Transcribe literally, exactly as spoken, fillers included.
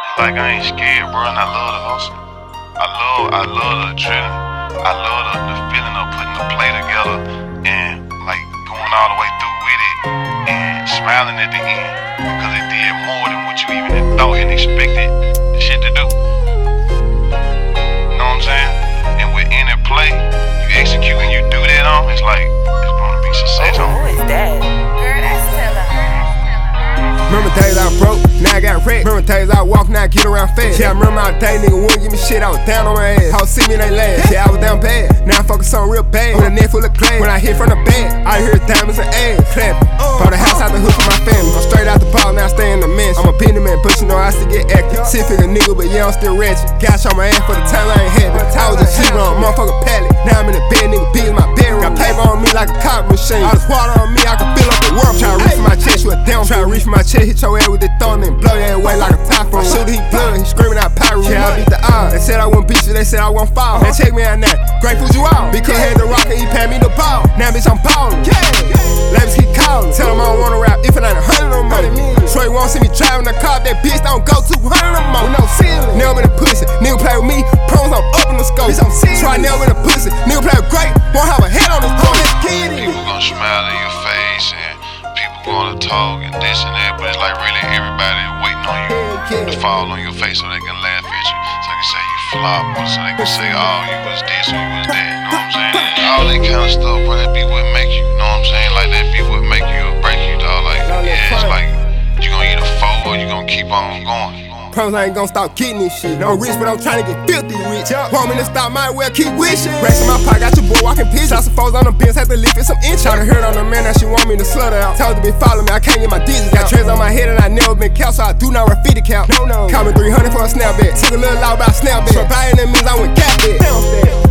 Like I ain't scared, bro, and I love the hustle. I love, I love the adrenaline. I love the, the feeling of putting the play together and like going all the way through with it and smiling at the end because it did more than what you even thought and expected the shit to do. You know what I'm saying? And with any play you execute and you do that on, it's like it's gonna be success. Oh, who is that? Girl, that's Tella. Remember days I broke, now I got wrecked. Remember days I walk, now I get around fast. Yeah, I remember my day, nigga wouldn't give me shit, I was down on my ass. How see me, they laugh. Yeah, I was down bad, now I focus on real bad. With a neck full of clay, when I hit from the bed, I hear diamonds and ass clapping. Bought a house out the hood for my family. I'm straight out the ball, now I stay in the mess. I'm a penny man, but you know I still get active. Six figure nigga, but yeah, I'm still ratchet. Gosh on my ass for the time I ain't had it. I was just sleeping on a motherfucking pallet. Now I'm in the bed, nigga, big as my bedroom. Got paper on me like a cop machine. All this water on me, I can fill up the world. Try to reach for my chest, you a down. Try to reach for my chest, hit your ass with the thumb and blow your ass away like a typhoon. Shoot he blood, he screaming out pyro. Yeah, I beat the odds. They said I wouldn't beat you, they said I wouldn't fall. They check me out now, grateful you out. Because had the rock and he passed me the ball. Now bitch I'm ballin'. Yeah. Labels keep calling. Tell them I don't wanna rap if it ain't a hundred or more. Sure you won't see me driving the car, that bitch don't go two hundred or more. With no ceiling. Never been a pussy. Nigga play with me, pros I'm up in the scope. Bitch I'm serious. Try never been a pussy. Nigga play great, won't have a head on his phone. People gonna smile in your face and people gonna talk and this and that, but it's like really everybody waiting on you to fall on your face so they can laugh at you, so they can say you flop, or so they can say, oh, you was this or you was that, you know what I'm saying? And all that kind of stuff, bro, that be what make you, you know what I'm saying? Like that be what make you or break you, dog. Like, yeah, it's like you gonna either fold or you gonna keep on going. Promise I ain't gon' stop getting this shit. No rich, but I'm tryna get filthy rich. Want me to stop, might well keep wishing. Racks in my pocket, got your boy walking pitch. Shots of foes on the bins, had to lift it some inch. Tryna hurt on the man, now she want me to slut her out. Told her to be following me, I can't get my digits out. Got trends on my head and I never been count, so I do not graffiti count. No, no. Call me three hundred for a snapback. Took a little loud about snapback. So buying them means I went gap it.